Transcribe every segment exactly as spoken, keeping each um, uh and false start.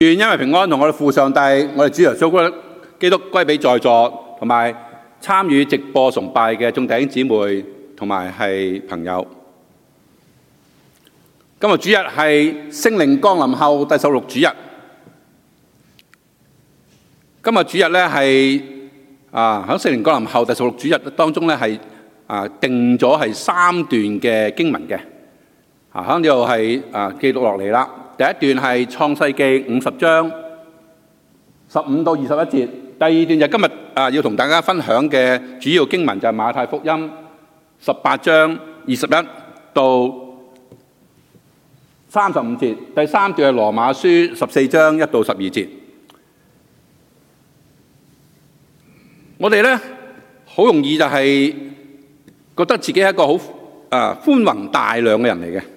願因為平安同我哋父上帝，我哋主耶穌基督歸俾在座同埋參與直播崇拜嘅眾弟兄姊妹同埋係朋友。今日主日係聖靈降臨後第十六主日。今日主日咧係啊喺聖靈降臨後第十六主日當中咧係啊定咗係三段嘅經文嘅。啊喺呢度係啊記錄落嚟啦。第一段係創世記五十章十五到二十一節，第二段就今日啊要同大家分享嘅主要經文就係馬太福音十八章二十一到三十五節，第三段係羅馬書十四章一到十二節。我哋咧好容易就係覺得自己係一個好啊寬宏大量嘅人嚟嘅。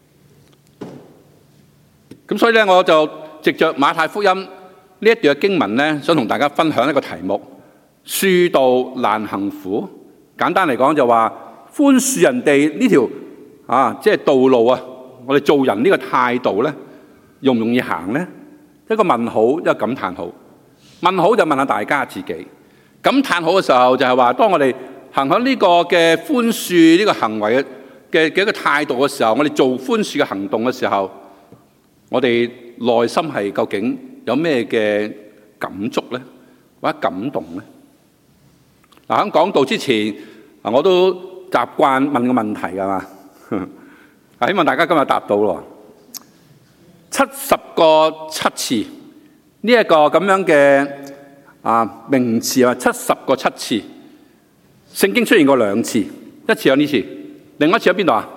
咁所以咧，我就藉着馬太福音呢一段嘅經文咧，想同大家分享一個題目：恕道難行苦。簡單嚟講就話寬恕人哋呢條啊，即係道路啊。我哋做人呢個態度咧，容唔容易行咧？一個問號，一個感嘆號。問號就問下大家自己。感嘆號嘅時候就係話，當我哋行響呢個嘅寬恕呢個行為嘅嘅嘅一個態度嘅時候，我哋做寬恕嘅行動嘅時候，我哋內心係究竟有咩嘅感觸咧，或者感動咧？嗱，喺講道之前，啊，我都習慣問個問題㗎嘛，啊，希望大家今日答到咯。七十個七次呢一個咁樣嘅啊名詞啊，七十個七次，聖經出現過兩次，一次有呢次，另一次喺邊度啊？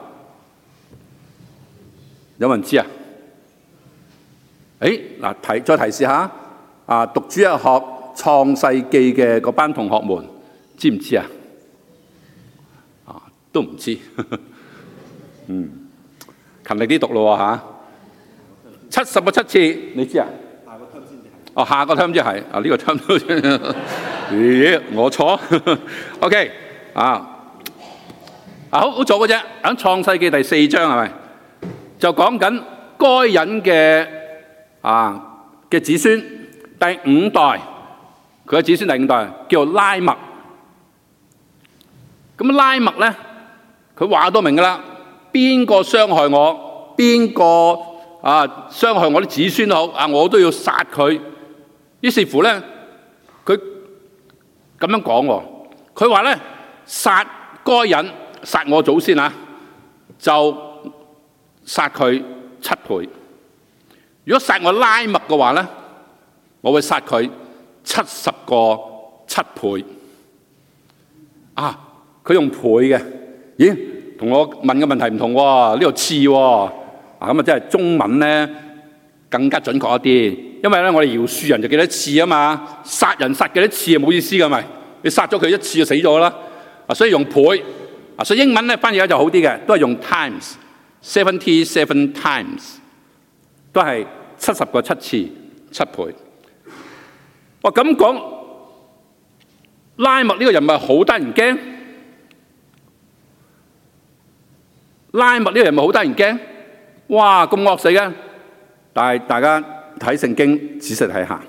有冇人知啊？誒嗱，提再提示下啊，讀主日學創世記嘅嗰班同學們，知唔知啊？啊，都唔知。嗯，勤力啲讀咯嚇。七十個七次，你知啊？下個 term 先至係。哦，下個 term 先係。啊，呢個 term 都咦，我錯。OK，啊，啊好好早嘅啫。喺創世記第四章係咪？就講緊該隱嘅。啊嘅子孫第五代，佢嘅子孫第五代叫做拉麥。咁拉麥咧，佢話到明噶啦，邊個傷害我，邊個啊傷害我啲子孫都好，啊我都要殺佢。於是乎咧，佢咁樣講喎，佢話咧殺該隱，殺我祖先啊，就殺佢七倍。如果殺我拉麥嘅話咧，我會殺佢七十個七倍。啊，佢用倍嘅，咦？同我問嘅問題唔同喎，呢度次喎。啊，咁啊，即係中文咧更加準確一啲。因為咧，我哋饒恕人就幾多次啊嘛，殺人殺幾多次啊冇意思㗎咪？你殺咗佢一次就死咗啦。啊，所以用倍。啊，所以英文咧翻譯咧就好啲嘅，都係用 times，seventy seven times，都係。七十個七次七倍。哇，咁講拉麥呢個人咪好得人驚？拉麥呢個人咪好得人驚？哇，咁惡死嘅！但係大家睇聖經仔細睇下，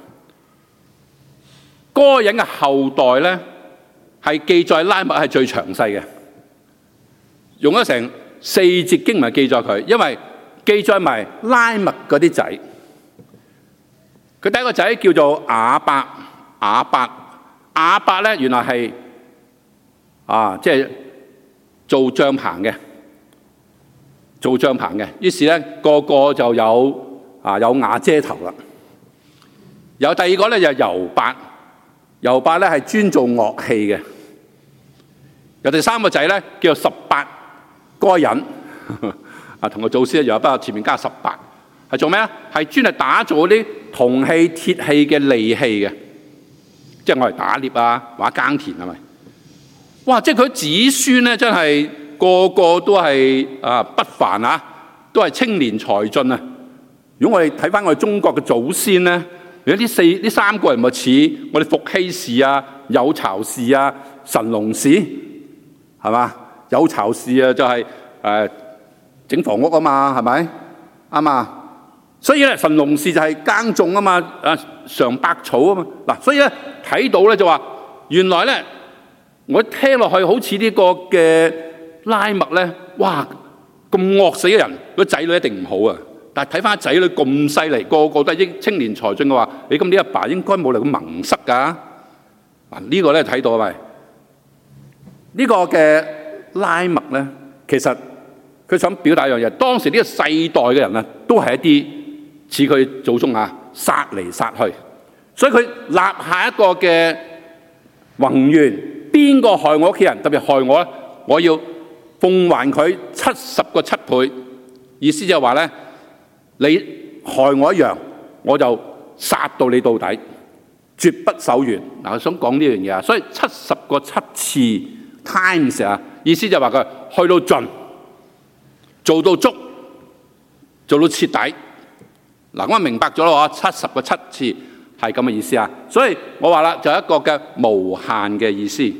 該隱嘅後代咧係記載拉麥係最詳細嘅，用咗成四節經文記載佢，因為記載埋拉麥嗰啲仔。佢第一個仔叫做亞伯，亞伯，亞伯咧原來係啊，即係做帳棚嘅，做帳棚嘅。於是咧個個就有啊有瓦遮頭啦。有第二個咧就係猶伯，猶伯咧係專做樂器嘅。有第三個仔咧叫做十八該隱，啊同個祖師一樣，不過前面加十八。係做咩啊？係專係打造啲銅器、鐵器嘅利器嘅，即係我嚟打獵啊，或者耕田係咪？哇！即係佢子孫咧，真係個個都係啊不凡啊，都係青年才俊啊！如果我哋睇翻我哋中國嘅祖先咧，如果呢四呢三個人咪似我哋伏羲氏啊、有巢氏啊、神農氏，係嘛？有巢氏啊就係誒整房屋啊嘛，係咪啱啊？ 所以咧，神農氏就係耕種啊嘛，啊嘗百草啊嘛。嗱，所以咧睇到咧就話，原來咧我聽落去好似呢個嘅拉麥咧，哇咁惡死嘅人，個仔女一定唔好啊！但係睇翻仔女咁犀利，個個都係青年才俊嘅話，你咁你阿爸應該冇嚟咁蒙塞㗎。啊，呢個咧睇到係咪？呢個嘅拉麥咧，其實佢想表達一樣嘢，當時呢個世代嘅人啊，都係一啲似佢祖宗啊，殺嚟殺去，所以佢立下一個嘅宏願，邊個害我屋企人，特別害我咧，我要奉還佢七十個七倍。意思就係話咧，你害我一樣，我就殺到你到底，絕不手軟。嗱，我想講呢樣嘢啊，所以七十個七次 times 啊，意思就係話佢去到盡，做到足，做到徹底。嗱，咁我明白咗啦，七十個七次係咁嘅意思啊。所以我話啦，就係一個嘅無限嘅意思。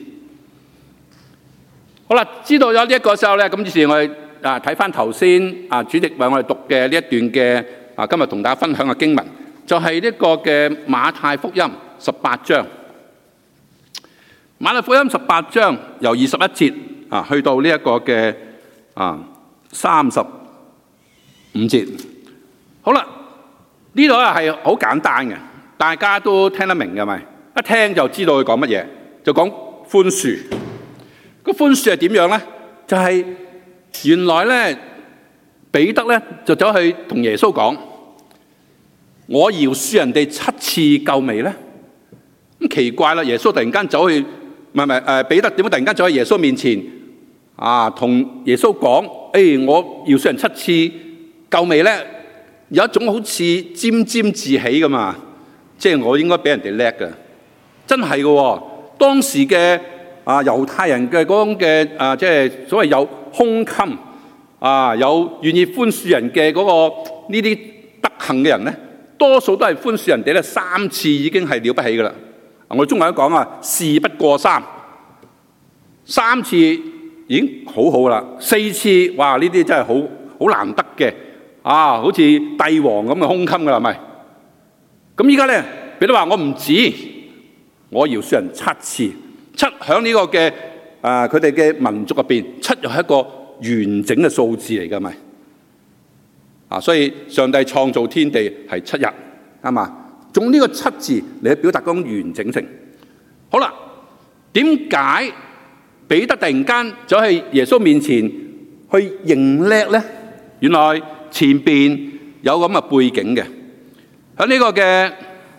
好啦，知道咗呢一個時候咧，咁於是我哋啊睇翻頭先啊主席為我哋讀嘅呢一段嘅啊今日同大家分享嘅經文，就係呢個嘅馬太福音十八章。馬太福音十八章由二十一節啊去到呢一個嘅啊三十五節。好啦，呢度咧係好簡單嘅，大家都聽得明嘅咪？一聽就知道佢講乜嘢，就講寬恕。個寬恕係點樣咧？就係、是、原來咧彼得咧就走去同耶穌講：我饒恕人哋七次夠未咧？咁奇怪啦！耶穌突然間走去，唔係唔係誒彼得點解突然間走去耶穌面前啊？同耶穌講：誒、哎、我饒恕人七次夠未咧？有一種好似沾沾自喜㗎嘛，即係我應該比人哋叻㗎，真係㗎喎。當時嘅啊猶太人嘅嗰種嘅啊，即係所謂有胸襟啊，有願意寬恕人嘅嗰個呢啲德行嘅人咧，多數都係寬恕人哋咧三次已經係了不起㗎啦。我哋中文都講啊，事不過三，三次已經好好啦，四次哇呢啲真係好好難得嘅。啊，好似帝王咁嘅胸襟㗎啦，係咪？咁依家咧，彼得話我唔止，我饒恕人七次，七響呢個嘅啊，佢哋嘅民族入邊，七又係一個完整嘅數字嚟㗎，咪？啊，所以上帝創造天地係七日，啱嘛？用呢個七字嚟表達嗰種完整性。好啦，點解彼得突然間走喺耶穌面前去認叻咧？原來前邊有咁嘅背景嘅，喺呢個嘅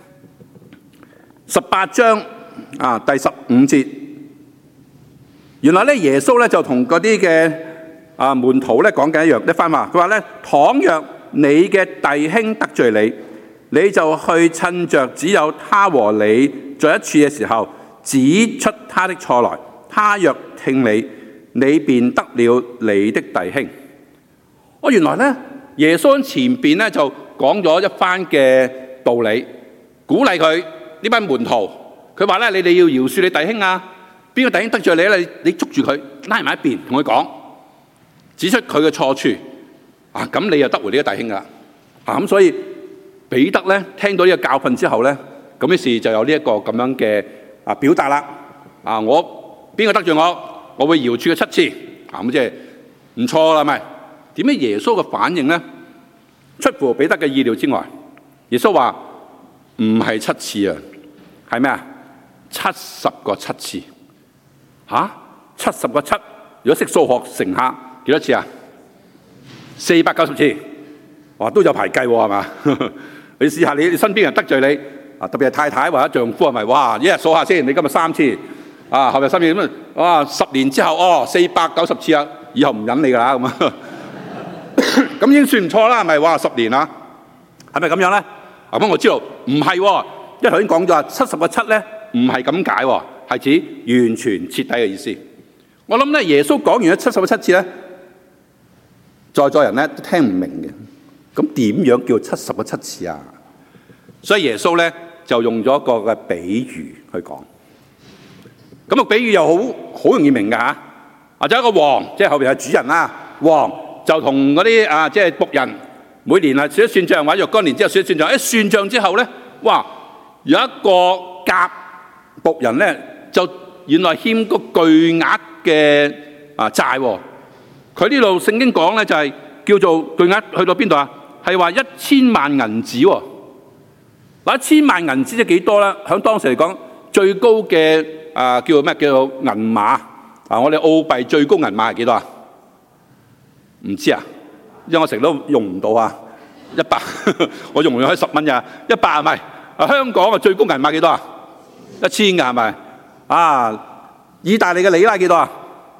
十八章啊第十五節，原來咧耶穌咧就同嗰啲嘅啊門徒咧講緊一樣一番話，佢話咧：倘若你嘅弟兄得罪你，你就去趁着只有他和你在一處嘅時候，指出他的錯來。他若聽你，你便得了你的弟兄。我原來咧。耶穌喺前邊咧就講咗一番嘅道理，鼓勵佢呢班門徒。佢話咧：你哋要饒恕你弟兄啊！邊個弟兄得罪你咧？你你捉住佢，拉埋一邊，同佢講，指出佢嘅錯處啊！咁你又得回呢個弟兄噶啊！咁所以彼得咧聽到呢個教訓之後咧，咁於是就有呢一個咁樣嘅啊表達啦。啊，我邊個得罪我，我會饒恕佢七次啊！咁即係唔錯啦，咪？點解耶穌嘅反應咧出乎彼得嘅意料之外？耶穌話唔係七次啊，係咩啊？七十個七次嚇，七十個七。如果識數學乘下幾多次啊？四百九十次，哇都有排計喎，係嘛？你試下你身邊人得罪你啊，特別係太太或者丈夫係咪？哇，一日數下先，你今日三次啊，後日三次咁啊，哇十年之後哦四百九十次啊，以後唔忍你㗎啦咁啊！咁已經算唔錯啦，係咪？哇，十年啊，係咪咁樣咧？咁我知道唔係喎，因為頭先講咗七十個七咧，唔係咁解喎，係指完全徹底嘅意思。我諗咧，耶穌講完咗七十個七次咧，在座人咧都聽唔明嘅。咁點樣叫七十個七次啊？所以耶穌咧就用咗一個嘅比喻去講。咁個比喻又好好容易明㗎嚇。或者一個王，即係後邊係主人啦，王。就同嗰啲啊，即係僕人每年啊算一算帳，或者若干年之後算一算帳，一算帳之後咧，哇！有一個甲僕人咧，就原來欠個巨額嘅啊債喎。佢呢度聖經講咧就係叫做巨額去到邊度啊？係話一千萬銀子喎。嗱，一千萬銀子即係幾多咧？喺當時嚟講，最高嘅啊叫做咩？叫做銀碼啊！我哋澳幣最高銀碼係幾多啊？唔知啊，因為我成日都用唔到啊。一百，我用用開十蚊咋？一百係咪？啊，香港啊最高銀碼幾多啊？一千㗎係咪？啊，意大利嘅里拉幾多啊？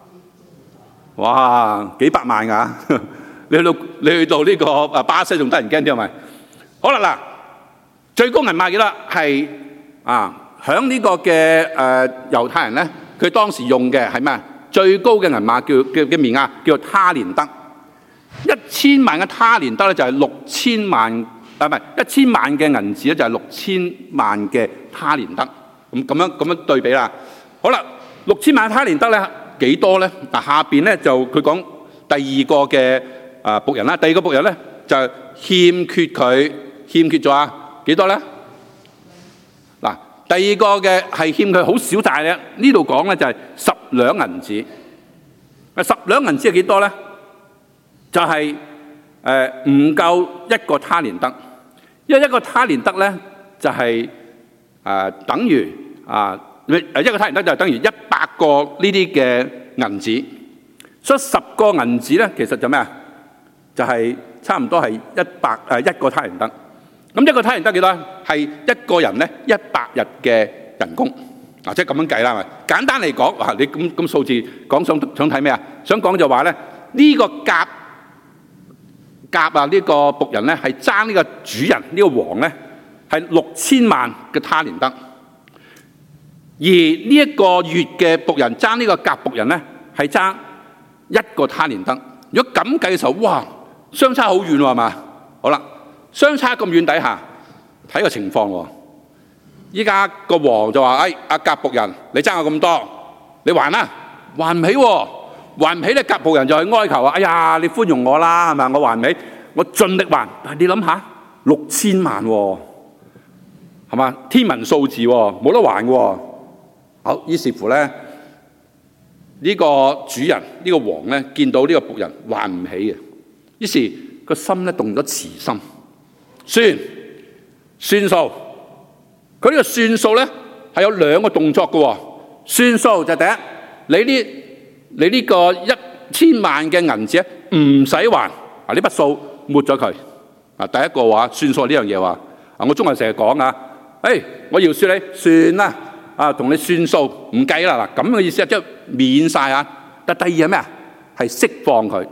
哇，幾百萬㗎！你去到你去到呢個啊巴西仲得人驚啲係咪？好啦嗱，最高銀碼幾多？係啊，響呢個嘅誒猶太人咧，佢當時用嘅係咩？最高嘅銀碼叫嘅嘅面額叫做他連德。一千萬嘅他連德咧就係六千萬，啊唔係一千萬嘅銀紙咧就係六千萬嘅他連德。咁咁樣咁樣對比啦。好啦，六千萬他連德咧幾多咧？嗱，下邊咧就佢講第二個嘅啊僕人啦。第二個僕人咧就欠缺佢欠缺咗啊幾多咧？嗱，第二個嘅係欠佢好少債嘅。呢度講咧就係十兩銀紙。啊，十兩銀紙係幾多咧？就係誒唔夠一個他連德，因為一個他連德咧就係、是、誒、呃、等於啊誒、呃、一個他連德就係等於一百個呢啲嘅銀紙，所以十個銀紙咧其實就咩啊？就係、是、差唔多係一百誒一個他連德。咁一個他連德幾多？係一個人咧一百日嘅人工啊，即係咁樣計啦，係咪？簡單嚟講，哇！你咁咁數字講想想睇咩啊？想講就話咧呢、這個甲。甲啊！呢個僕人咧係爭呢個主人呢個王咧係六千萬嘅他連德，而呢一個月嘅僕人爭呢個甲僕人咧係爭一個他連德。如果咁計嘅時候，哇，相差好遠喎，係嘛？好啦，相差咁遠底下睇個情況喎。依家個王就話：哎，阿甲僕人，你爭我咁多，你還啦，還唔起喎。還唔起咧，甲僕人就去哀求啊！哎呀，你寬容我啦，係咪？我還唔起，我盡力還。但係你諗下，六千萬喎，係嘛？天文數字喎，冇得還喎。好，於是乎咧，呢個主人呢個王咧，見到呢個僕人還唔起嘅，於是個心咧動咗慈心，算算數。佢呢個算數咧係有兩個動作嘅喎。算數就第一，你呢？你呢個一千萬嘅銀紙唔使還啊！呢筆數抹咗佢啊！第一個話算數呢樣嘢話啊！我中國人成日講啊，誒，我要算你算啦啊，同你算數唔計啦嗱，咁嘅意思啊，即係免晒啊！但第二係咩啊？係釋放佢，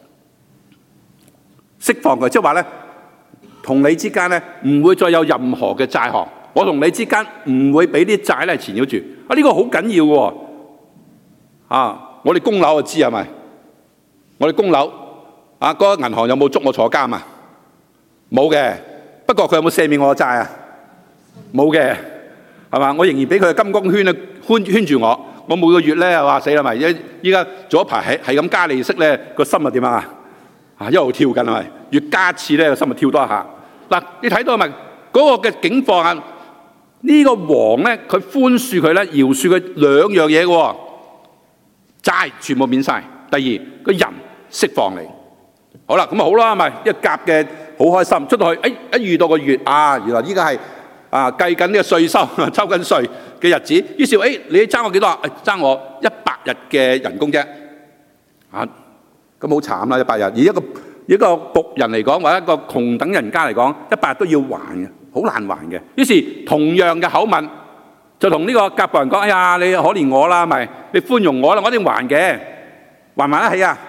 釋放佢，即係話咧，同你之間咧唔會再有任何嘅債項，我同你之間唔會俾啲債咧纏繞住啊！呢個好緊要嘅喎啊！我哋供樓就知係咪？我哋供樓啊，嗰個銀行有冇捉我坐監啊？冇嘅。不過佢有冇赦免我嘅債啊？冇嘅，係嘛？我仍然俾佢嘅金光圈咧圈圈住我。我每個月咧話死啦咪，依依家做一排係係咁加利息咧，個心啊點啊？啊一路跳緊係咪？越加次咧個心啊跳多一下。嗱，你睇到係咪嗰個嘅境況啊？呢個王咧佢寬恕佢咧，饒恕佢兩樣嘢嘅喎。債全部免晒。第二個人釋放你，好啦，咁啊好啦，咪一夾嘅好開心，出到去，誒一遇到個月啊，原來依家係啊計緊呢個稅收，抽緊稅嘅日子，於是誒你爭我幾多啊？爭我一百日嘅人工啫，啊咁好慘啦，一百日，而一個一個僕人嚟講，或者一個窮等人家嚟講，一百日都要還嘅，好難還嘅。於是同樣嘅口吻。就同呢個甲僕人講：哎呀，你可憐我啦，咪你寬容我啦，我一定還嘅，還唔還得起啊？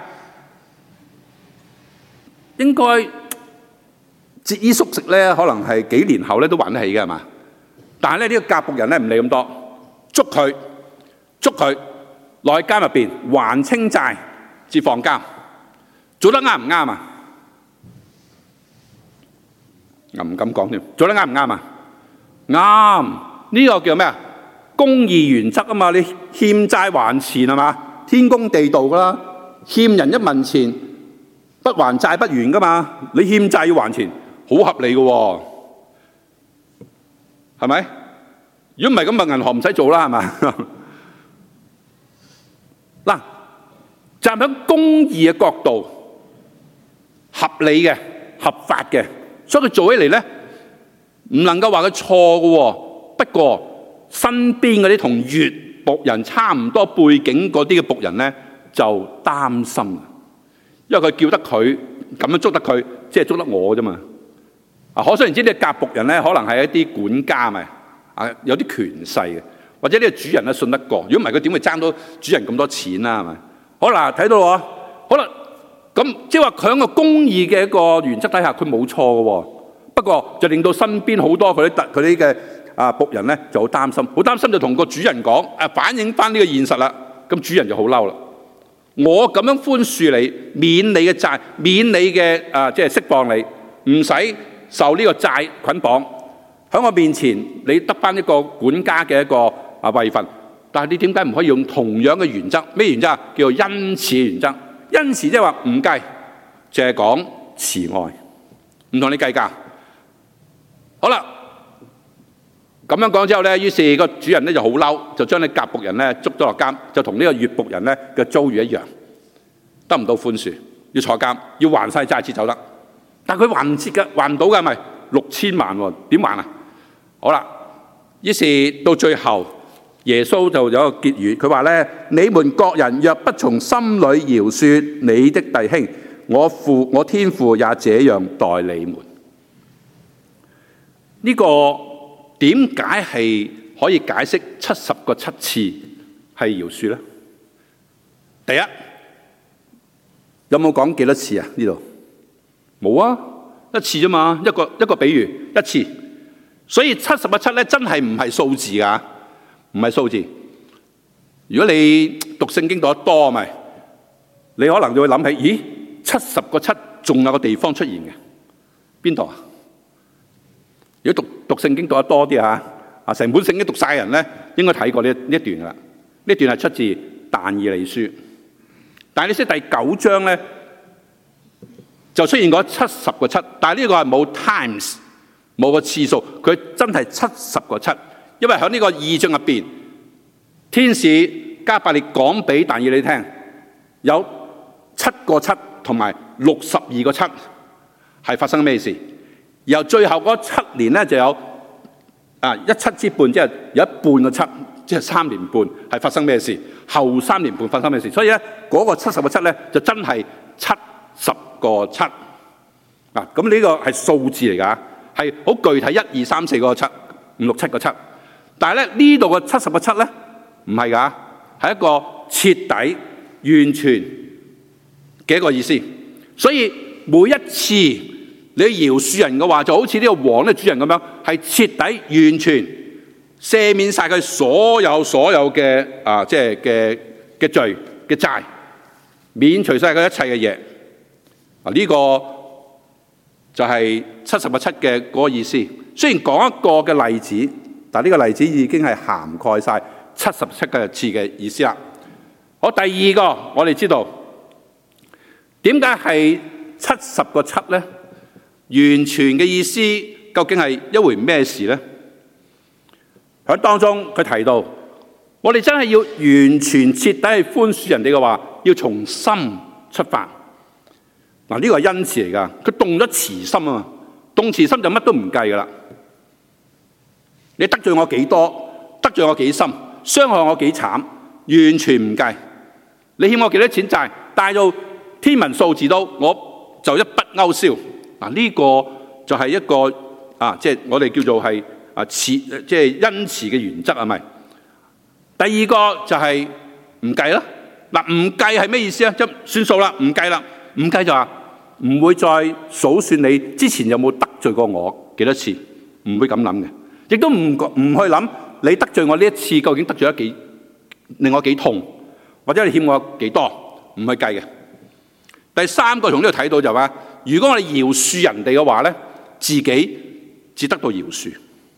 應該節衣縮食咧，可能係幾年後咧都還得起嘅，係嘛？但係咧呢個甲僕人咧唔理咁多，捉佢捉佢落去監入邊還清債至放監，做得啱唔啱啊？我唔敢講添，做得啱唔啱啊？啱。呢個叫咩啊？公義原則啊嘛！你欠債還錢係嘛？天公地道噶啦，欠人一文錢， 不還債不完噶嘛，你欠債要還錢，好合理嘅喎，係咪？如果唔係咁，咪銀行唔使做啦，係嘛？嗱，站喺公義嘅角度，合理嘅、合法嘅，所以佢做起嚟咧，唔能夠話佢錯嘅喎。不過身邊嗰啲同乙僕人差唔多背景嗰啲嘅僕人咧，就擔心，因為佢叫得佢咁樣捉得佢，即係捉得我啫嘛。啊，可想而知呢個甲僕人咧，可能係一啲管家咪啊，有啲權勢嘅。或者呢個主人咧信得過，如果唔係佢點會爭到主人咁多錢啦？係咪？好啦，睇到喎，好啦，咁即係話佢喺個公義嘅一個原則底下，佢冇錯嘅喎。不過就令到身邊好多佢啲佢啲嘅啊僕人咧就好擔心，好擔心就同個主人講，啊反映翻呢個現實啦。咁主人就好嬲啦。我咁樣寬恕你，免你嘅債，免你嘅啊即係釋放你，唔使受呢個債捆綁。喺我面前，你得翻一個管家嘅一個啊位份，但係你點解唔可以用同樣嘅原則？咩原則啊？叫做恩慈原則。恩慈即係話唔計，淨係講慈愛，唔同你計較。好啦，咁樣講之後咧，於是個主人咧就好嬲，就將你甲僕人咧捉咗落監，就同呢個乙僕人咧嘅遭遇一樣，得唔到寬恕，要坐監，要還晒債至走得。但係佢還唔切嘅，還唔到嘅係咪？六千萬喎，點還啊？好啦，於是到最後，耶穌就有一個結語，佢話咧：你們各人若不從心裏饒恕你的弟兄，我父我天父也這樣待你們。呢、這個點解係可以解釋七十個七次係饒恕咧？第一，有冇講幾多次啊？呢度冇啊，一次啫嘛，一個一個比喻一次。所以七十個七咧，真係唔係數字㗎，唔係數字。如果你讀聖經讀得多咪，你可能就會諗起，咦，七十個七仲有個地方出現嘅，邊度啊？如果讀讀聖經讀得多啲啊，啊成本聖經讀晒嘅人咧，應該睇過呢呢一段㗎啦。呢段係出自但以理書，但以理書第九章咧就出現過七十個七，但係呢個係冇 times。冇個次數，佢真係七十個七，因為喺呢個異象入邊，天使加百列講俾但以理聽，有七個七同埋六十二個七係發生咩事？然後最後嗰七年咧就有啊一七之半，即係有一半個七，即係三年半係發生咩事？後三年半發生咩事？所以咧嗰個七十個七咧就真係七十個七啊！咁呢個係數字嚟㗎。係好具體，一二三四個七，五六七個七。但係咧呢度嘅七十個七咧，唔係㗎，係一個徹底、完全嘅一個意思。所以每一次你饒恕人嘅話，就好似呢個王呢主人咁樣，係徹底、完全赦免晒佢所有所有嘅啊，即係嘅嘅罪嘅債，免除晒佢一切嘅嘢。啊，呢個就係七十個七嘅嗰個意思。雖然講一個嘅例子，但係呢個例子已經係涵蓋晒七十七個次嘅意思啦。好，第二個我哋知道點解係七十個七咧？完全嘅意思究竟係一回咩事咧？喺當中佢提到，我哋真係要完全徹底去寬恕人哋嘅話，要從心出發。嗱，呢個係恩慈嚟㗎，佢動咗慈心啊嘛，動慈心就乜都唔計㗎啦。你得罪我幾多，得罪我幾深，傷害我幾慘，完全唔計。你欠我幾多錢債，大到天文數字都，我就一筆勾銷。嗱，呢個就係一個啊，即係我哋叫做係啊慈，即係恩慈嘅原則係咪？第二個就係唔計啦。嗱，唔計係咩意思啊？即係算數啦，唔計啦。唔計就話唔會再數算你之前有冇得罪過我幾多次，唔會咁諗嘅，亦都唔唔去諗你得罪我呢一次究竟得罪咗幾令我幾痛，或者你欠我幾多，唔去計嘅。第三個從呢度睇到就話，如果我哋饒恕人哋嘅話咧，自己只得到饒恕。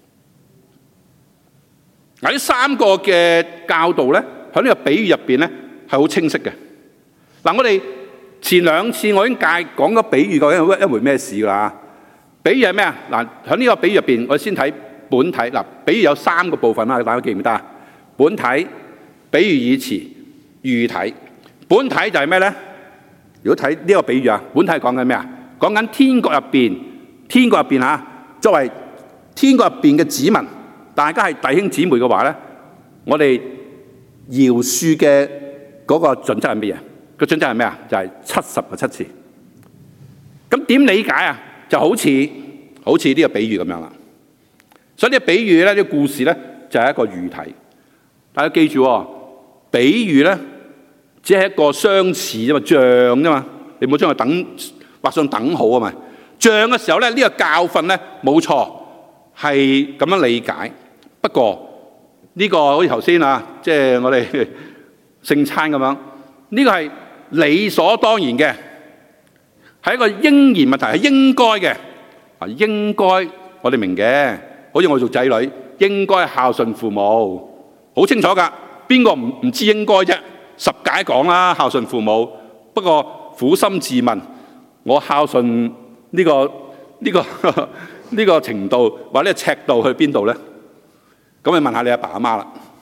嗱，呢三個嘅教導咧，喺呢個比喻入邊咧係好清晰嘅。嗱，我哋前兩次我已經介講咗比喻究竟係一回咩事啦。比喻係咩啊？嗱，喺呢個比喻入邊，我先睇本體。嗱，比喻有三個部分啦，大家記唔記得啊？本體、比喻語詞、喻體。本體就係咩咧？如果睇呢個比喻啊，本體講緊咩啊？講緊天國入邊，天國入邊嚇，作為天國入邊嘅子民，大家係弟兄姊妹嘅話咧，我哋饒恕嘅嗰個準則係乜嘢？個準則係咩啊？就係七十個七次。咁點理解啊？就好似好似呢個比喻咁樣啦。所以呢個比喻咧，呢個故事咧，就係一個喻體。大家記住喎，比喻咧只係一個相似啫嘛，像啫嘛。你唔好將佢等畫上等號啊嘛。像嘅時候咧，呢個教訓咧冇錯係咁樣理解。不過呢個好似頭先啊，即係我哋聖餐咁樣，呢個係理所當然嘅，係一個應然問題，係應該嘅。啊，應該我哋明嘅，好似我做仔女應該孝順父母，好清楚㗎。邊個唔唔知應該啫？十解講啦，孝順父母。不過苦心自問，我孝順呢個呢個呢個程度或者尺度去邊度咧？咁你問下你阿爸阿媽啦。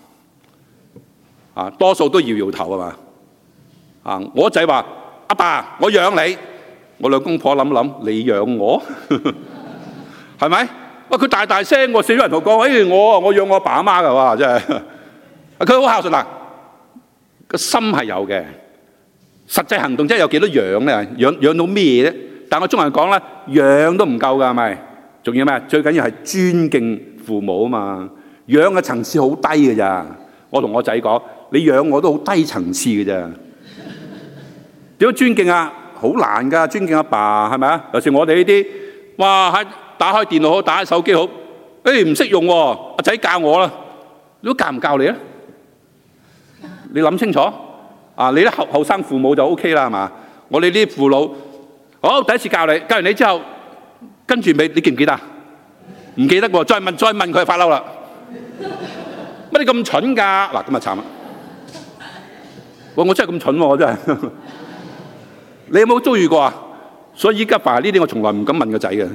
啊，多數都搖搖頭啊嘛。啊，我仔話阿爸，我養你。我兩公婆諗諗，你養我係咪？哇！佢大大聲喎，死咗人同講，誒我我養我阿爸阿媽㗎喎，真係。佢好孝順嗱，個心係有嘅，實際行動真係有幾多養咧？養養到咩咧？但我中人講咧，養都唔夠㗎，係咪？仲要咩？最緊要係尊敬父母啊嘛。養嘅層次好低㗎咋。我同我仔講，你養我都好低層次㗎咋。點樣尊敬啊？好難㗎，尊敬阿爸係咪啊？尤其我哋呢啲，哇！喺打開電腦好，打開手機好，誒唔識用喎，阿仔教我啦。你都教唔教你啊？你諗清楚啊！你啲後後生父母就 O K 啦，係嘛？我哋啲父老，好第一次教你，教完你之後，跟住未？你記唔記得？唔記得喎，再問再問佢就發嬲啦。乜你咁蠢㗎？嗱，咁啊慘啦！喂，我真係咁蠢喎，我真係。你有冇遭遇過啊？所以依家凡係呢啲，我從來唔敢問個仔嘅。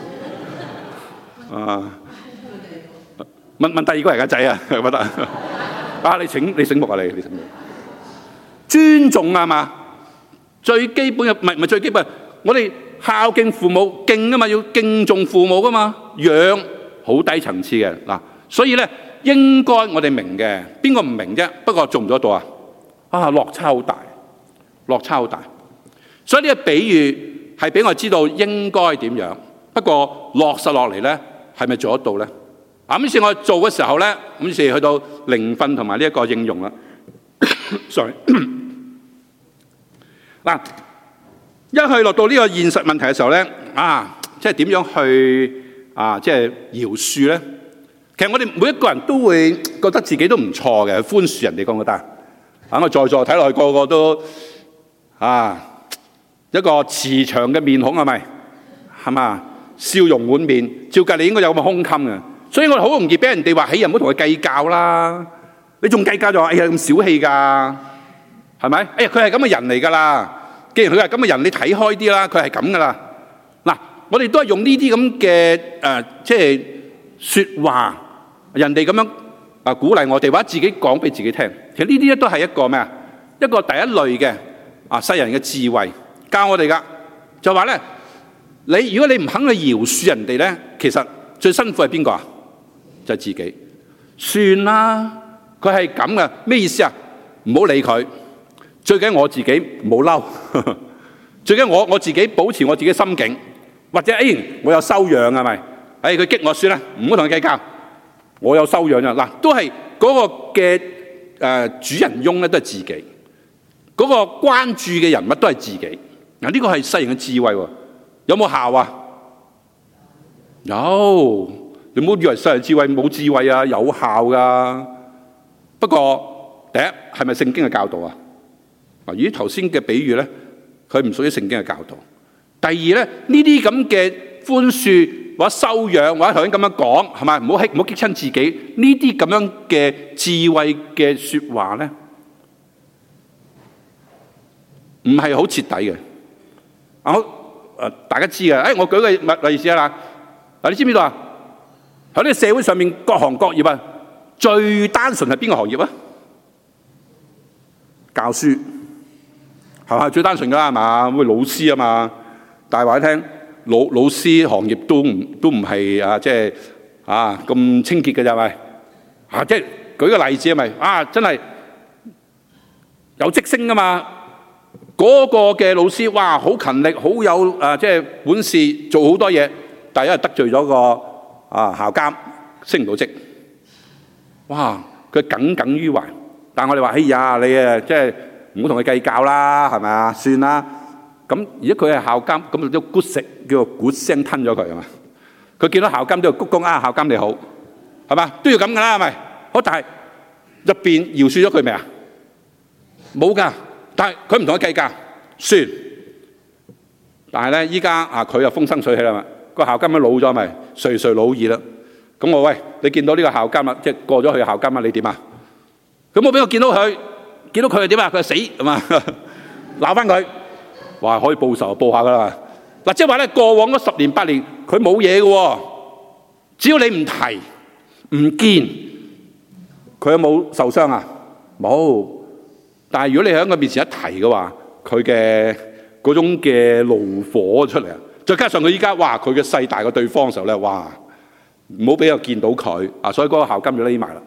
啊，問問第二個係個仔啊，覺得啊，你醒你醒目啊，你你醒目。尊重啊嘛，最基本嘅唔係唔係最基本，我哋孝敬父母，敬啊嘛，要敬重父母噶嘛，養好低層次嘅嗱，所以咧應該我哋明嘅，邊個唔明啫？不過做唔做得到啊？啊，落差好大，落差好大。所以呢個比喻係俾我知道應該點樣，不過落實落嚟咧係咪做得到咧？啊，咁於是我做嘅時候咧，咁於是去到靈訓同埋呢一個應用啦。sorry， 嗱，一去落到呢個現實問題嘅時候咧，啊，即係點樣去啊，即係饒恕咧？其實我哋每一個人都會覺得自己都唔錯嘅，寬恕人哋講覺得。啊，我在座睇落去個個都啊〜一個慈祥嘅面孔係咪？係嘛？笑容滿面，照計你應該有咁嘅胸襟嘅。所以我哋好容易俾人哋話：哎呀，唔好同佢計較啦！你仲計較就話：哎呀，咁小氣㗎，係咪？哎呀，佢係咁嘅人嚟㗎啦。既然佢係咁嘅人，你睇開啲啦，佢係咁㗎啦。嗱，我哋都係用呢啲咁嘅誒，即係説話，人哋咁樣啊鼓勵我哋，或者自己講俾自己聽。其實呢啲咧都係一個咩啊？一個第一類嘅啊世人嘅智慧。教我哋噶，就話咧，你如果你唔肯去饒恕人哋咧，其實最辛苦係邊個啊？就係自己。算啦，佢係咁噶，咩意思啊？唔好理佢，最緊我自己唔好嬲，最緊我我自己保持我自己心境，或者誒我有修養係咪？誒佢激我算啦，唔好同佢計較，我有修養啊！嗱，都係嗰個嘅誒主人翁咧，都係自己，嗰個關注嘅人物都係自己。嗱，呢個係世人嘅智慧喎，有冇效啊？有，你唔好以為世人智慧冇智慧啊，有效噶。不過第一係咪聖經嘅教導啊？嗱，如果頭先嘅比喻咧，佢唔屬於聖經嘅教導。第二咧，呢啲咁嘅寬恕或者修養或者頭先咁樣講係咪？唔好激唔好激親自己呢啲咁樣嘅智慧嘅説話咧。 唔係好徹底嘅。啊，我誒大家知嘅，誒我舉個例子啊嗱，你知唔知道啊？喺呢個社會上面各行各業啊，最單純係邊個行業啊？教書係嘛？最單純㗎啦，係嘛？咁老師啊嘛。但係話你聽，老老師行業都唔都唔係啊，即係啊咁清潔嘅啫，係咪？啊，即係舉個例子係咪？啊，真係有職升㗎嘛？嗰個嘅老師，哇，好勤力，好有啊，即係本事，做好多嘢，但係因為得罪咗個啊校監，升唔到職。哇，佢耿耿於懷。但係我哋話：哎呀，你啊，即係唔好同佢計較啦，係咪啊？算啦。咁而家佢係校監，咁就都咕食，叫做咕聲吞咗佢係嘛？佢見到校監都要鞠躬啊，校監你好，係嘛？都要咁㗎啦，係咪？好，但係入邊饒恕咗佢未啊？冇㗎。但係佢唔同佢計較，算。但係咧，依家啊，佢又風生水起啦嘛。個校監都老咗咪，垂垂老矣啦。咁我喂，你見到呢個校監啦，即係過咗去嘅校監啦，你點啊？佢冇俾我見到佢，見到佢係點啊？佢係死係嘛？鬧翻佢，話可以報仇報下噶啦。嗱，即係話咧，過往嗰十年八年，佢冇嘢嘅喎。只要你唔提、唔見，佢有冇受傷啊？冇。但係如果你喺佢面前一提嘅話，佢嘅嗰種嘅怒火出嚟啊！再加上佢依家哇，佢嘅勢大過對方嘅時候咧，哇！唔好俾我見到佢啊！所以嗰個校監就匿埋啦。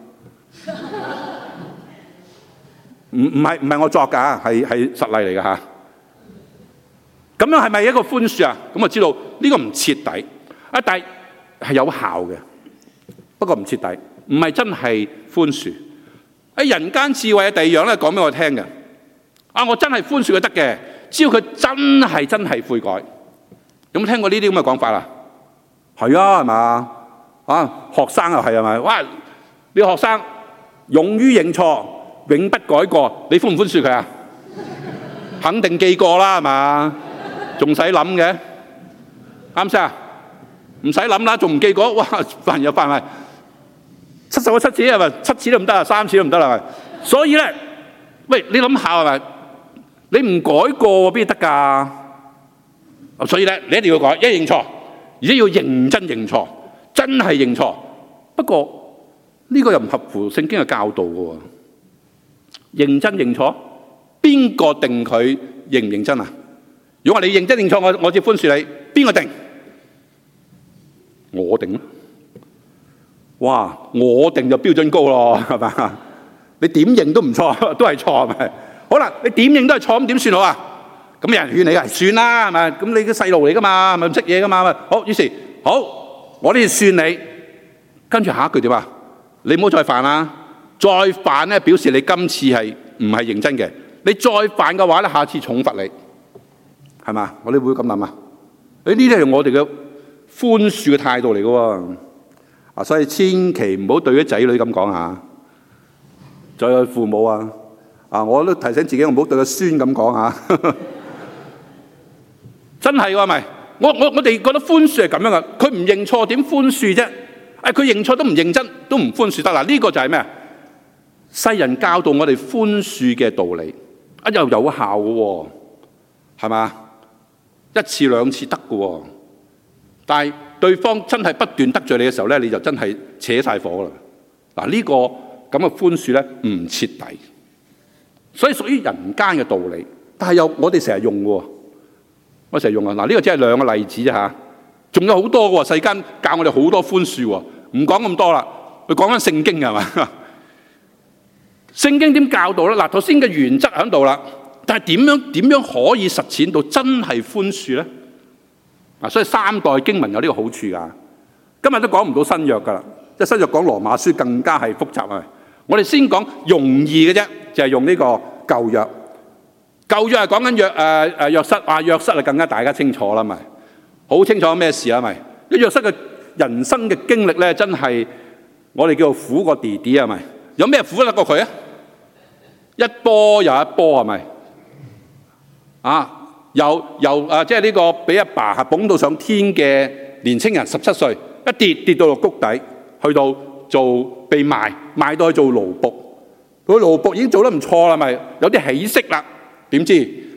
唔唔係唔係我作㗎，係係實例嚟㗎嚇。咁樣係咪一個寬恕啊？咁我知道呢個唔徹底啊，但係係有效嘅，不過唔徹底，唔係真係寬恕。喺人間智慧嘅第二樣咧，講俾我聽嘅。啊，我真係寬恕佢得嘅，只要佢真係真係悔改。有冇聽過呢啲咁嘅講法啊？係啊，係嘛？啊，學生又係係咪？哇！你學生勇於認錯，永不改過，你寬唔寬恕佢啊？肯定記過啦，係嘛？仲使諗嘅？啱唔啱啊？唔使諗啦，仲唔記過？哇！犯又犯埋。七十個七次係咪？七次都唔得啊，三次都唔得啦，係咪？所以咧，喂，你諗下係咪？你唔改過邊得㗎？所以咧，你一定要改，一認錯，而且要認真認錯，真係認錯。不過呢個又唔合乎聖經嘅教導嘅喎。認真認錯，邊個定佢認唔認真啊？如果話你認真認錯，我我只寬恕你，邊個定？我定咯。哇！我定就標準高咯，係嘛？你點認都唔錯，都係錯，係咪？好啦，你點認都係錯，咁點算好啊？咁有人勸你啊，算啦，係咪？咁你個細路嚟噶嘛，係咪唔識嘢噶嘛？好，於是好，我呢算你。跟住下一句點啊？你唔好再犯啦！再犯咧，表示你今次係唔係認真嘅。你再犯嘅話咧，下次重罰你，係嘛？我哋會咁諗啊？誒，呢啲係我哋嘅寬恕嘅態度嚟嘅喎。啊，所以千祈唔好對啲仔女咁講嚇，再有父母啊，啊，我都提醒自己唔好對個孫咁講嚇。真係喎，咪我我我哋覺得寬恕係咁樣噶，佢唔認錯點寬恕啫？誒，佢認錯都唔認真，都唔寬恕得。嗱，呢個就係咩啊？世人教導我哋寬恕嘅道理，啊又有效嘅喎，係嘛？一次兩次得嘅喎，但係對方真係不斷得罪你嘅時候咧，你就真係扯晒火啦。嗱，呢個咁嘅寬恕咧唔徹底，所以屬於人間嘅道理，但係又我哋成日用嘅，我成日用啊。嗱，呢個只係兩個例子啫嚇，仲有好多嘅喎。世間教我哋好多寬恕喎，唔講咁多啦，佢講緊聖經係嘛？聖經點教導咧？嗱，頭先嘅原則喺度啦，但係點樣點樣可以實踐到真係寬恕咧？啊，所以三代經文有呢個好處噶。今日都講唔到新約噶啦，即係新約講羅馬書更加係複雜啊。我哋先講容易嘅啫，就係用呢個舊約。舊約係講緊約誒誒約瑟，話約瑟啊更加大家清楚啦，咪好清楚咩事啊？咪啲約瑟嘅人生嘅經歷咧，真係我哋叫做苦過弟弟啊？咪有咩苦得過佢啊？一波又一波係咪？啊！由由啊，即係呢個俾阿爸係捧到上天嘅年青人，十七歲一跌跌到落谷底，去到做被賣賣到去做奴僕。佢奴僕已經做得唔錯啦，咪有啲起色啦。點知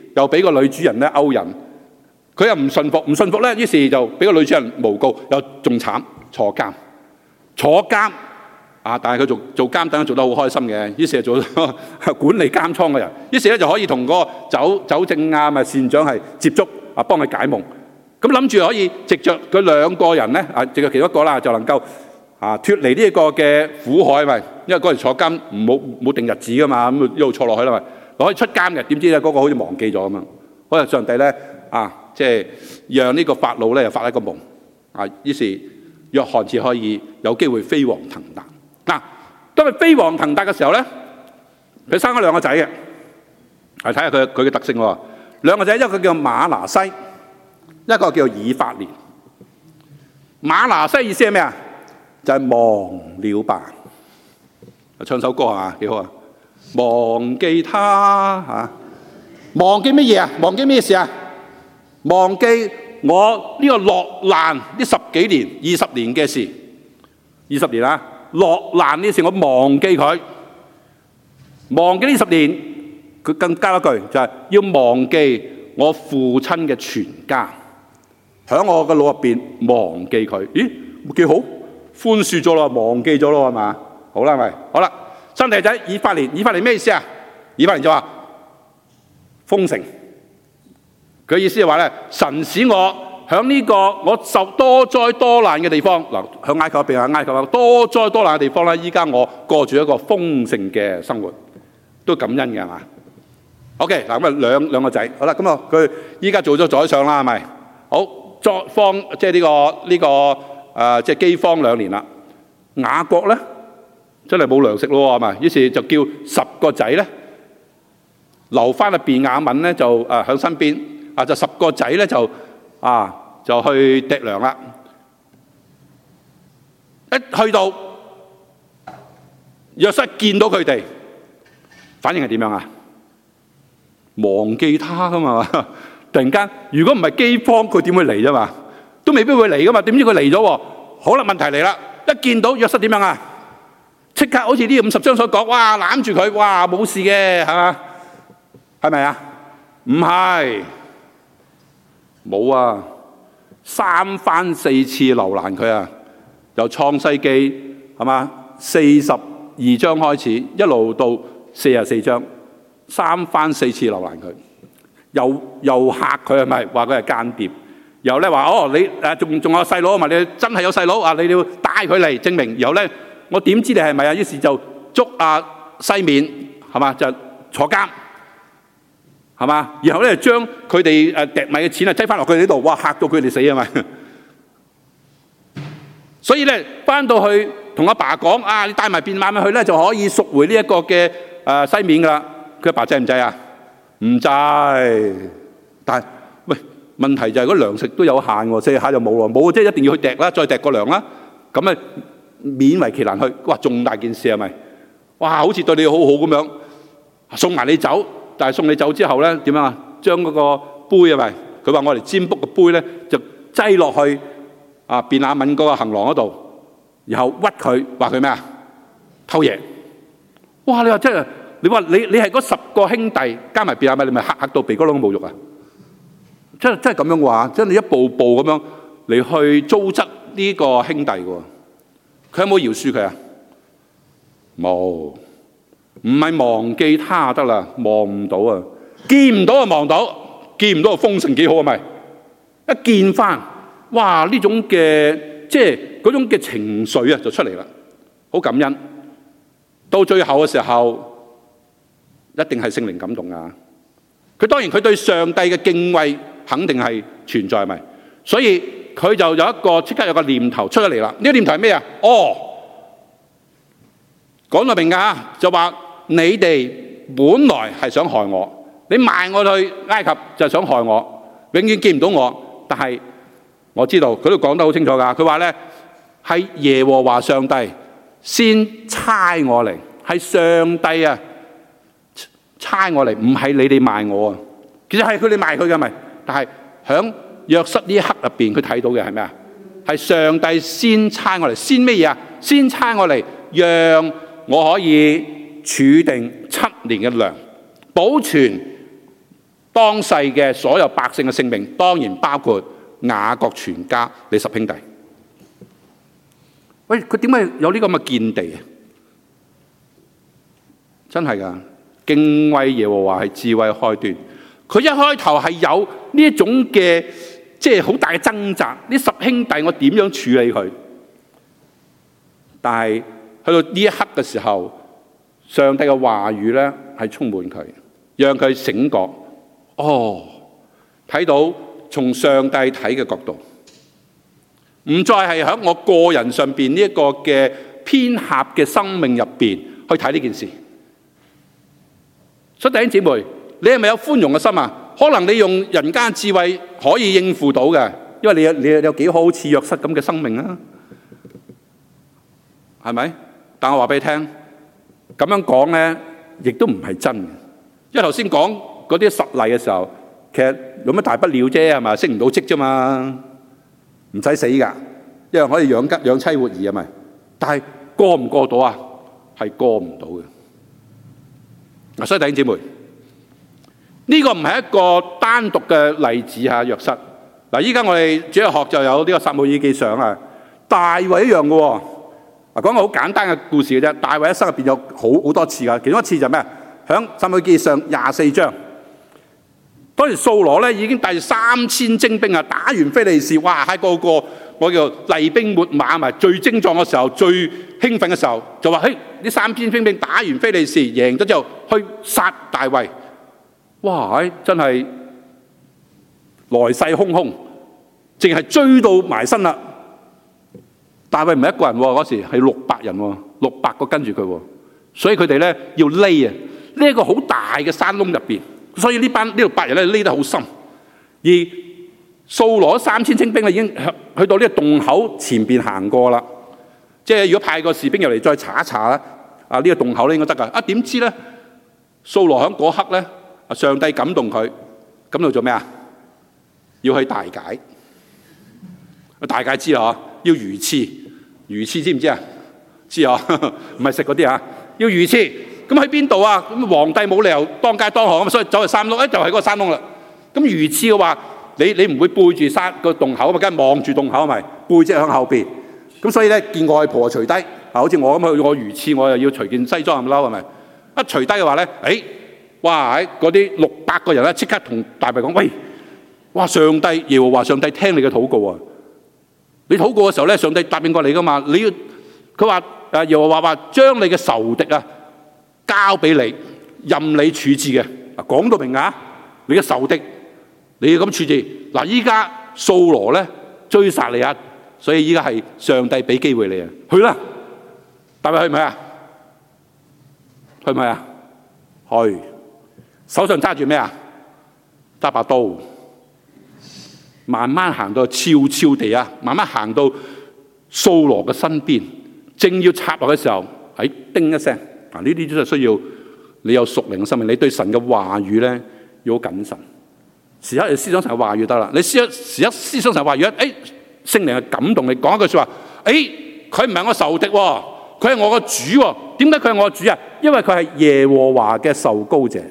又俾個女主人咧勾引，佢又唔順服，唔順服咧，於是就俾個女主人誣告，又仲慘，坐監，坐監啊！但係佢做做監等做得好開心嘅，於是就做咗管理監倉嘅人，於是咧就可以同個酒酒政啊、咪善長係接觸啊，幫佢解夢。咁諗住可以藉着佢兩個人咧啊，藉着其中一個啦，就能夠啊脫離呢一個嘅苦海咪，因為嗰陣坐監唔冇冇定日子噶嘛，咁一路坐落去啦咪，可以出監嘅，點知咧嗰個好似忘記咗咁樣。可能上帝咧啊，即係讓呢個法老咧又發一個夢啊，於是約翰只可以有機會飛黃騰達。嗱，當佢飛黃騰達嘅時候咧，佢生咗兩個仔嘅，嚟睇下佢佢嘅特性喎。兩個仔，一個叫馬拿西，一個叫以法蓮。馬拿西意思係咩啊？就係、是、忘了吧，唱首歌係嘛，幾好啊！忘記他嚇，忘記乜嘢啊？忘記咩事啊？忘記我呢個落難呢十幾年、二十年嘅事，二十年啊！落難呢事我忘記佢，忘記呢十年，佢更加一句就係、是、要忘記我父親嘅全家，喺我嘅腦入邊忘記佢。咦，幾好？寬恕咗咯，忘記咗咯，係嘛？好啦，係咪？好啦，新弟仔以法蓮，以法蓮咩意思啊？以法蓮就話豐盛，佢意思係話咧，神使我喺呢個我受多災多難嘅地方，嗱，喺埃及入邊啊，埃及啊，多災多難嘅地方咧，依家我過住一個豐盛嘅生活，都感恩嘅係嘛 ？OK， 嗱咁啊兩兩個仔，好啦，咁啊佢依家做咗宰相啦，係咪？好，作方即係呢個呢個。這個誒、呃、即係饑荒兩年啦，雅各咧真係冇糧食咯，係咪？於是就叫十個仔咧留翻去便雅憫咧，就誒喺、呃、身邊啊，就十個仔咧就啊就去糴糧啦。一去到約瑟見到佢哋，反應係點樣啊？忘記他噶嘛？突然間，如果唔係饑荒，佢點會嚟啫嘛？都未必會嚟噶嘛？點知佢嚟咗喎？好啦，問題嚟啦！一見到約瑟點樣啊？即刻好似呢五十章所講，哇攬住佢，哇冇事嘅，係嘛？係咪啊？唔係，冇啊！三番四次留難佢啊！由創世記係嘛四十二章開始，一路到四十四章，三番四次留難佢，又又嚇佢係咪？話佢係間諜。然後咧話哦，你誒仲仲有細佬啊嘛？你真係有細佬啊？你要帶佢嚟證明。然後咧，我點知你係咪啊？於是就捉阿西面係嘛，就坐監係嘛。然後咧將佢哋誒糴米嘅錢啊擠翻落佢哋呢度，哇嚇到佢哋死啊嘛！所以咧翻到去同阿爸講啊，你帶埋便雅憫去咧就可以贖回呢一個嘅誒西面噶啦。佢阿爸制唔制啊？唔制，但係。問題就係嗰糧食都有限喎，四下就冇喎，冇即係一定要去糴啦，再糴個糧啦，咁啊勉為其難去，哇重大件事係咪？哇好似對你好好咁樣，送埋你走，但係送你走之後咧點樣啊？將嗰個杯係咪？佢話我哋占卜嘅杯咧就擠落去啊便雅憫嗰個行囊嗰度，然後屈佢話佢咩啊？偷嘢！哇你話真係，你話你你係嗰十個兄弟加埋便雅憫，你咪嚇嚇到鼻哥窿冇肉啊！真係真係咁樣嘅話，真係一步步咁樣嚟去糟質呢個兄弟嘅。佢有冇饒恕佢啊？冇，唔係忘記他得啦，望唔到啊，見唔到啊望到，見唔到啊豐盛幾好啊咪？一見翻，哇呢種嘅即係嗰種嘅情緒啊就出嚟啦，好感恩。到最後嘅時候，一定係聖靈感動啊！佢當然佢對上帝嘅敬畏。肯定係存在咪？所以佢就有一個即刻有個念頭出咗嚟啦。呢個念頭係咩啊？哦，講到明㗎，就話你哋本來係想害我，你賣我去埃及就係想害我，永遠見唔到我。但係我知道佢都講得好清楚㗎。佢話咧係耶和華上帝先差我嚟，係上帝啊差我嚟，唔係你哋賣我啊。其實係佢哋賣佢嘅咪？但係喺約瑟呢一刻入邊，佢睇到嘅係咩啊？係上帝先差我嚟，先咩嘢啊？先差我嚟，讓我可以儲定七年嘅糧，保存當世嘅所有百姓嘅性命，當然包括雅各全家你十兄弟。喂，佢點解有呢個咁嘅見地啊？真係㗎，敬畏耶和華係智慧開端。佢一開頭係有呢一種嘅即係好大嘅掙扎，呢十兄弟我點樣處理佢？但係去到呢一刻嘅時候，上帝嘅話語咧係充滿佢，讓佢醒覺。哦，睇到從上帝睇嘅角度，唔再係喺我個人上邊呢一個嘅偏狹嘅生命入邊去睇呢件事。所以弟兄姊妹，你係咪有寬容嘅心啊？可能你用人間智慧可以應付到嘅，因為你有你有幾好似約瑟咁嘅生命啊，係咪？但我話俾你聽，咁樣講咧，亦都唔係真嘅。因為頭先講嗰啲實例嘅時候，其實有乜大不了啫，係咪？升唔到職啫嘛，唔使死㗎，一樣可以養吉養妻活兒，係咪？但係過唔過到啊？係過唔到嘅。嗱，所以弟兄姊妹，呢個唔係一個單獨嘅例子嚇，約瑟。嗱，依家我哋主日學就有呢個撒母耳記上啊，大衛一樣嘅喎。嗱，講個好簡單嘅故事嘅啫。大衛一生入邊有好好多次㗎，其中一次就咩啊？響撒母耳記上廿四章，當時掃羅咧已經帶住三千精兵啊，打完非利士，哇！喺個個我叫厲兵秣馬咪最精壯嘅時候，最興奮嘅時候，就話：嘿，呢三千精兵打完非利士，贏咗之後去殺大衛。哇！真係來勢洶洶，淨係追到埋身啦。大衛唔係一個人喎，嗰時係六百人喎，六百個跟住佢喎，所以佢哋咧要匿啊，呢一個好大嘅山窿入邊，所以呢班呢六百人咧匿得好深。而掃羅三千精兵咧已經去到呢個洞口前邊行過啦，即係如果派個士兵入嚟再查一查啦，啊呢個洞口咧應該得噶。啊點知咧，掃羅喺嗰刻咧，上帝感動佢，感動做咩啊？要去大解，大解知啦嗬，要魚翅，魚翅知唔知啊？知啊，唔係食嗰啲啊，要魚翅。咁喺邊度啊？咁皇帝冇理由當街當巷，所以走去山窿，咧就係嗰個山窿啦。咁魚翅嘅話，你你唔會背住山個洞口啊嘛，梗係望住洞口咪，背脊向後邊。咁所以咧，見外婆除低，啊好似我咁去我魚翅，我又要除件西裝咁褸係咪？一除低嘅話咧，誒，哇！喺嗰啲六百個人咧，即刻同大衛講：喂，哇！上帝耶和華上帝聽你嘅禱告啊！你禱告嘅時候咧，上帝答應過你噶嘛？你要佢話誒耶和華話將你嘅仇敵啊交俾你，任你處置嘅。啊，講到明啊，你嘅仇敵你要咁處置。嗱，依家掃羅咧追殺你啊，所以依家係上帝俾機會你啊，去啦！大衛去唔去啊？去唔去啊？去。手上揸住咩啊？揸把刀。慢慢行到悄悄地啊，慢慢行到掃羅嘅身邊，正要插落嘅時候，喺叮一聲，啊呢啲都係需要你有屬靈嘅生命，你對神嘅話語咧要好謹慎，時刻你思想神嘅話語得啦。你時刻時刻思想神嘅話語，誒、哎、聖靈係感動你講一句說話，誒佢唔係我仇敵喎，佢係我個主喎。點解佢係我個主啊？因為佢係耶和華嘅受膏者。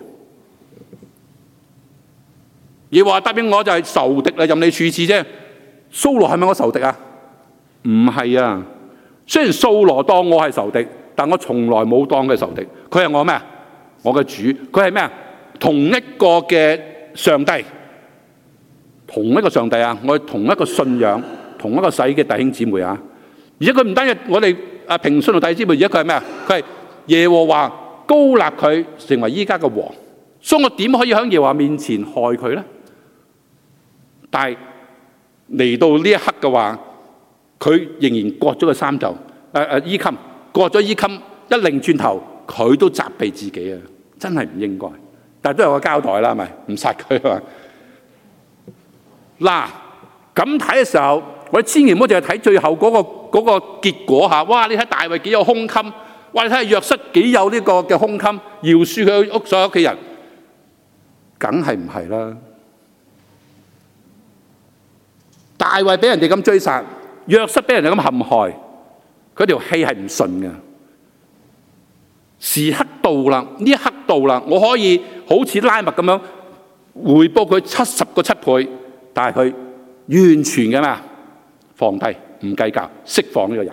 耶和華答應我就係仇敵啦，任你處置啫。掃羅係咪我仇敵啊？唔係啊。雖然掃羅當我係仇敵，但我從來冇當佢係仇敵。佢係我咩啊？我嘅主。佢係咩啊？同一個嘅上帝，同一個上帝啊！我係同一個信仰，同一個洗嘅弟兄姊妹啊！而且佢唔單止我哋啊平信徒弟兄姊妹，而家佢係咩啊？佢係耶和華膏立佢成為依家嘅王。所以我點可以喺耶和華面前害佢咧？但係嚟到呢一刻嘅話，佢仍然割咗個衫袖，誒誒衣襟，割咗衣襟，一擰轉頭，佢都責備自己啊！真係唔應該，但係都有個交代啦，係咪？唔殺佢啊嘛！嗱，咁睇嘅時候，我哋千祈唔好淨係睇最後嗰個嗰個結果嚇。哇！你睇大衛幾有胸襟，哇！你睇約瑟幾有呢個嘅胸襟，饒恕佢屋所有屋企人，梗係唔係啦？大衛俾人哋咁追殺，約瑟俾人哋咁陷害，佢條氣係唔順嘅。時刻到啦，呢一刻到啦，我可以好似拉麥咁樣回報佢七十個七倍，但係佢完全嘅咩放低，唔計較，釋放呢個人。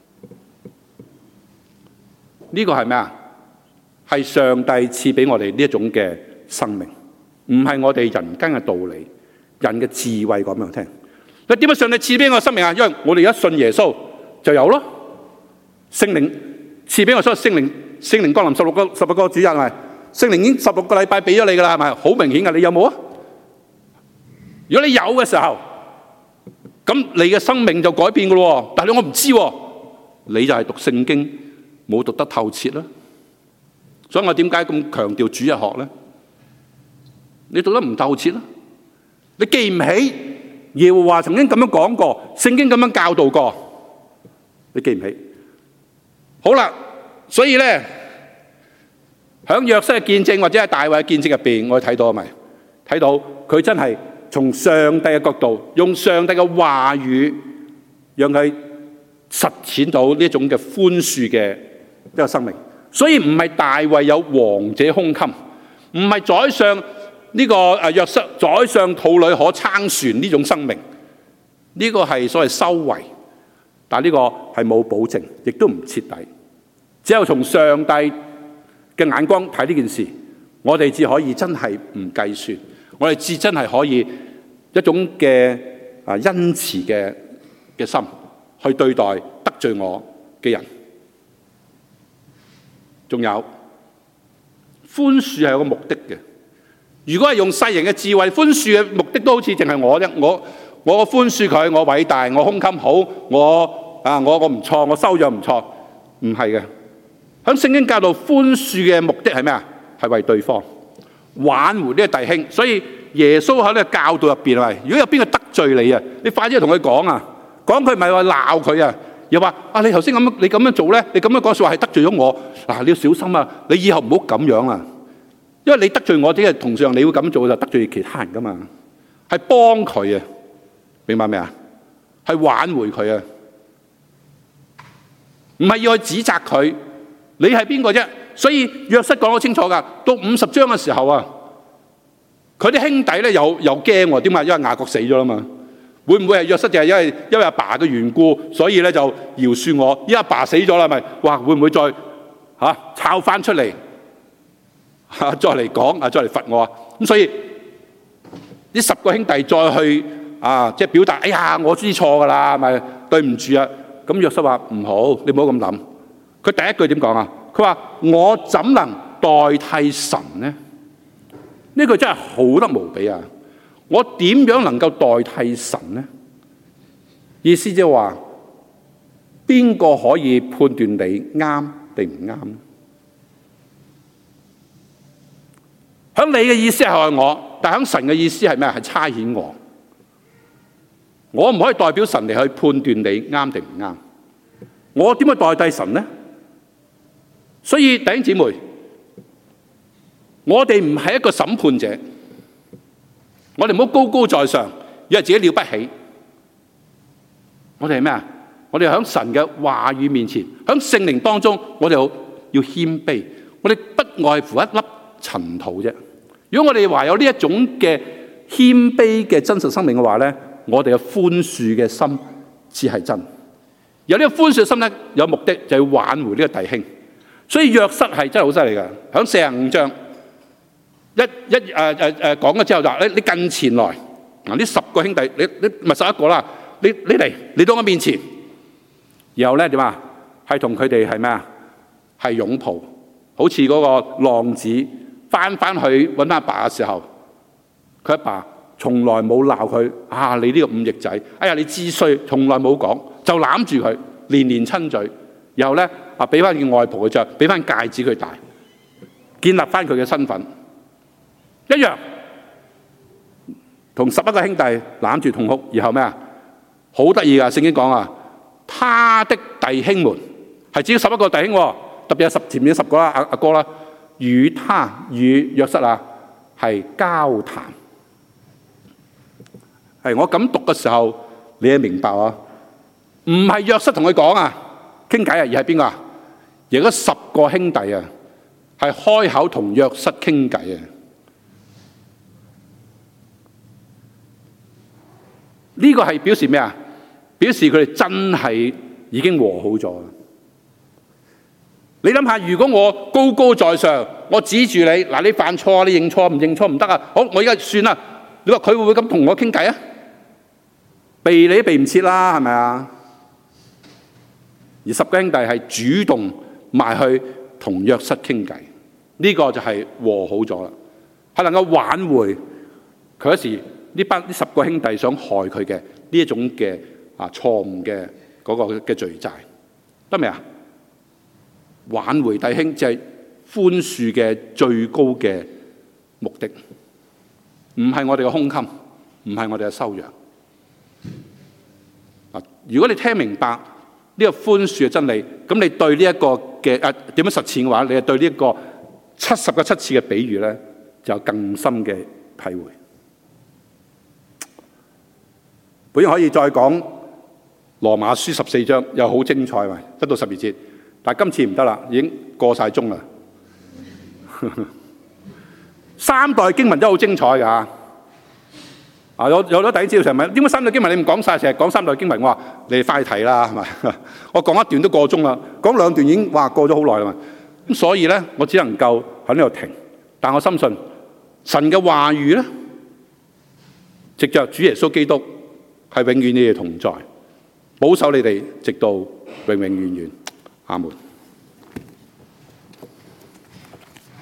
呢個係咩啊？係上帝賜俾我哋呢一種嘅生命，唔係我哋人間嘅道理、人嘅智慧講俾我聽。你點解上帝賜俾我生命啊？因為我哋一信耶穌就有咯。聖靈賜俾我，所以聖靈聖靈降臨十六個十六個主日係咪？聖靈已經十六個禮拜俾咗你噶啦，係咪？好明顯噶，你有冇啊？如果你有嘅時候，咁你嘅生命就改變噶咯。但係我唔知，你就係讀聖經冇讀得透徹啦。所以我點解咁強調主日學咧？你讀得唔透徹啦，你記唔起耶和華曾經咁樣講過，聖經咁樣教導過，你記唔起？好啦，所以咧喺約瑟嘅見證或者係大衛嘅見證入邊，我哋睇到係咪？睇到佢真係從上帝嘅角度，用上帝嘅話語，讓佢實踐到呢一種嘅寬恕嘅一個生命。所以唔係大衛有王者胸襟，唔係宰相呢個誒約瑟宰相肚裏可撐船呢種生命，呢個係所謂修為，但係呢個係冇保證，亦都唔徹底。只有從上帝嘅眼光睇呢件事，我哋至可以真係唔計算，我哋至真係可以一種嘅啊恩慈嘅嘅心去對待得罪我嘅人。仲有寬恕係有個目的嘅。如果係用世人嘅智慧，寬恕嘅目的都好似淨係我啫。我我寬恕佢，我偉大，我胸襟好，我啊我我唔錯，我修養唔錯，唔係嘅。喺聖經教導寬恕嘅目的係咩啊？係為對方挽回呢個弟兄。所以耶穌喺呢個教導入邊係咪？如果有邊個得罪你啊，你快啲同佢講啊，講佢唔係話鬧佢啊。又話啊！你頭先咁樣，你咁樣做咧，你咁樣講説話係得罪咗我。嗱，你要小心啊！你以後唔好咁樣啊，因為你得罪我，即係同樣你會咁做就得罪其他人噶嘛。係幫佢啊，明白未啊？係挽回佢啊，唔係要去指責佢。你係邊個啫？所以約瑟講得清楚㗎。到五十章嘅時候啊，佢啲兄弟咧又又驚喎。點解？因為雅各死咗啦嘛。會唔會係約瑟就係因為因為阿爸嘅緣故，所以咧就饒恕我？因為阿爸死咗啦，咪哇會唔會再嚇抄翻出嚟嚇再嚟講啊，再嚟罰我啊？咁所以呢十個兄弟再去啊，即係表達，哎呀我知錯㗎啦，咪對唔住啊！咁約瑟話唔好，你唔好咁諗。佢第一句點講啊？佢話我怎能代替神呢？呢句真係好得無比啊！我點樣能夠代替神呢？意思即係話，邊個可以判斷你啱定唔啱？響你嘅意思係害我，但響神嘅意思係咩？係差遣我。我唔可以代表神嚟去判斷你啱定唔啱。我點去代替神呢？所以弟兄姊妹，我哋唔係一個審判者。我哋唔好高高在上，以為自己了不起。我哋係咩啊？我哋喺神嘅話語面前，喺聖靈當中，我哋要謙卑。我哋不外乎一粒塵土啫。如果我哋話有呢一種嘅謙卑嘅真實生命嘅話咧，我哋嘅寬恕嘅心至係真。有呢個寬恕嘅心咧，有目的就要挽回呢個弟兄。所以約瑟係真係好犀利㗎。喺四十五章。一一誒誒誒講咗之後就話：你你近前來嗱，呢十個兄弟，你你咪十一個啦，你你嚟嚟到我面前，然後咧點啊？係同佢哋係咩啊？係擁抱，好似嗰個浪子翻翻去揾阿爸嘅時候，佢阿爸從來冇鬧佢啊！你呢個五翼仔，哎呀你知衰，從來冇講，就攬住佢，連連親嘴，然後咧啊俾翻件外袍佢着，俾翻戒指佢戴，建立翻佢嘅身份。一樣，同十一個兄弟攬住痛哭，然後咩啊？好得意噶，聖經講啊，他的弟兄們係指十一個弟兄，特別係十前面十個啦，阿阿哥啦，與他與約瑟啊係交談。係我咁讀嘅時候，你係明白啊？唔係約瑟同佢講啊，傾偈啊，而係邊個啊？而嗰十個兄弟啊，係開口同約瑟傾偈啊。 呢個係表示咩啊？表示佢哋真係已經和好咗。你諗下，如果我高高在上，我指住你，嗱，你犯錯，你認錯唔認錯唔得啊？好，我而家算啦。你話佢會唔會咁同我傾偈啊？避你都避唔切啦，係咪啊？而十個兄弟係主動埋去同約瑟傾偈，呢個就係和好咗啦，係能夠挽回佢嗰時呢班呢十個兄弟想害佢嘅呢一種嘅啊錯誤嘅嗰個嘅罪債，得未啊？挽回弟兄就係寬恕嘅最高嘅目的，唔係我哋嘅胸襟，唔係我哋嘅修養。如果你聽明白呢個寬恕嘅真理，咁你對呢一個嘅誒點樣實踐嘅話，你係對呢一個七十個七次嘅比喻咧，就有更深嘅體會。本可以再講羅馬書十四章，又好精彩喎，一到十二節。但係今次唔得啦，已經過晒鐘啦。三代經文都好精彩㗎。啊，有有咗第一朝成日問點解三代經文你唔講晒，成日講三代經文？我話你哋快去睇啦，係咪？我講一段都過鐘啦，講兩段已經話過咗好耐啦嘛。咁所以咧，我只能夠喺呢度停。但我深信神嘅話語咧，藉着主耶穌基督係永遠你哋同在，保守你哋直到永永遠遠。阿門。